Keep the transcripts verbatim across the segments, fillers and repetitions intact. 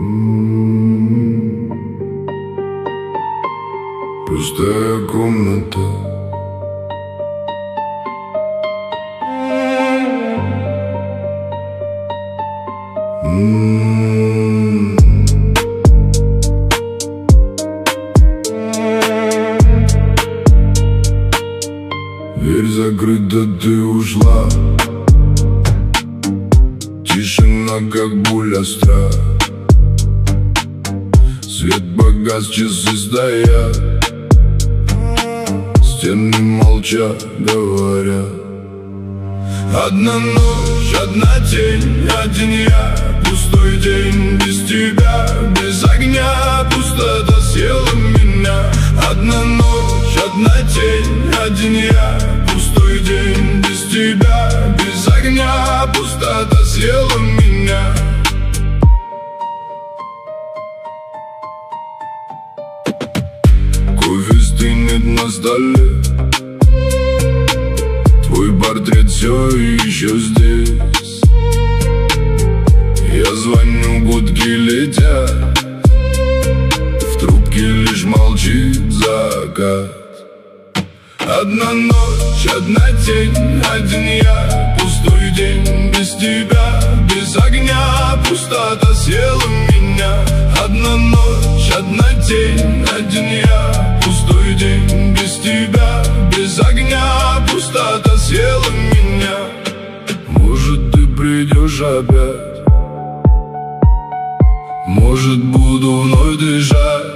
Пустая комната. М-м-м. Дверь закрыта, ты ушла. Тишина, как буль остра. Свет погас, часы стоят. Стены молчат, говорят. Одна ночь, одна тень, один я. Пустой день без тебя, без огня. Пустота съела меня. Одна ночь, одна тень, один я. Пустой день без тебя, без огня. Пустота съела меня. Кофе стынет на столе. Твой портрет все еще здесь. Я звоню, гудки летят. В трубке лишь молчит закат. Одна ночь, одна тень, один я. Пустой день без тебя, без огня. Пустота съела меня. Одна ночь, одна тень, один я. Пустой день без тебя, без огня. Пустота съела меня. Может, ты придешь опять. Может, буду вновь дышать.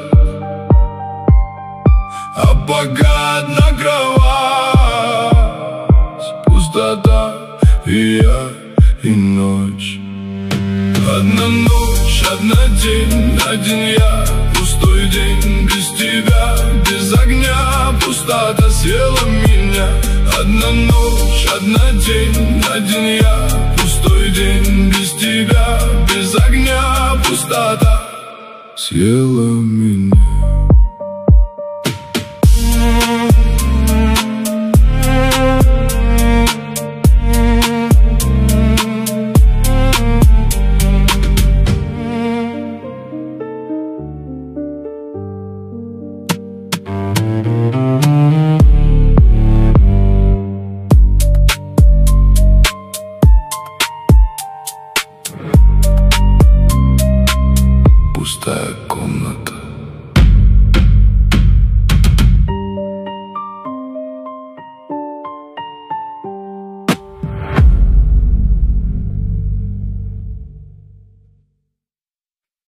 А пока одна кровать. Пустота и я, и ночь. Одна ночь, одна день, один я. Пустой день без тебя, без огня. Пустота съела меня. Одна ночь, одна день, один я. Пустой день без тебя, без огня. Пустота съела меня.